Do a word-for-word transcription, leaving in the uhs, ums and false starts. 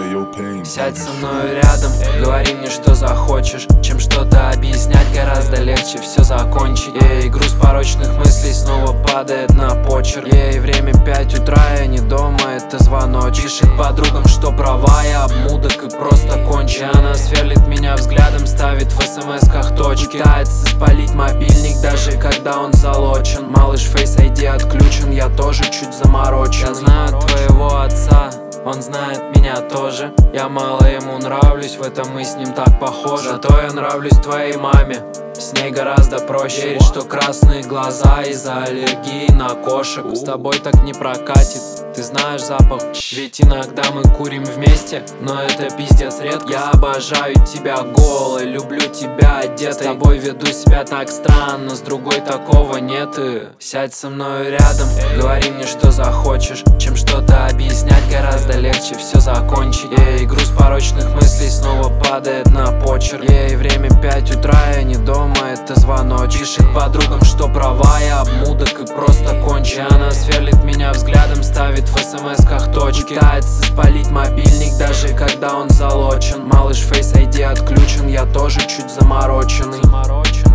Сядь со мной рядом, говори мне, что захочешь. Чем что-то объяснять, гораздо легче все закончить. Ей, груз порочных мыслей снова падает на почерк. Ей, время пять утра, я не дома, это звоночек. Пишет подругам, что права, я обмудок и просто кончи. Она сверлит меня взглядом, ставит в смс-ках точки. Пытается спалить мобильник, даже когда он залочен. Малыш Face ай ди отключен, я тоже чуть заморочен. Я знаю твоего отца, он знает меня тоже. Я мало ему нравлюсь, в этом мы с ним так похожи. Зато я нравлюсь твоей маме, с ней гораздо проще. Верить, что красные глаза из-за аллергии на кошек. С тобой так не прокатит, ты знаешь запах. Ведь иногда мы курим вместе, но это пиздец редко. Я обожаю тебя голой, люблю тебя одетой. С тобой веду себя так странно, с другой такого нет. И сядь со мной рядом, говори мне, что захочешь. Чем что-то объяснять, гораздо легче все закончить. Ей, груз порочных мыслей снова падает на почерк. Ей, время пять утра, я не дома, это звоночек. Пишет подругам, что права, я обмудок и просто кончи. Она сверлит меня взглядом, ставит в смс-ках точки. Пытается спалить мобильник, даже когда он залочен. Малыш Face ай ди отключен, я тоже чуть замороченный.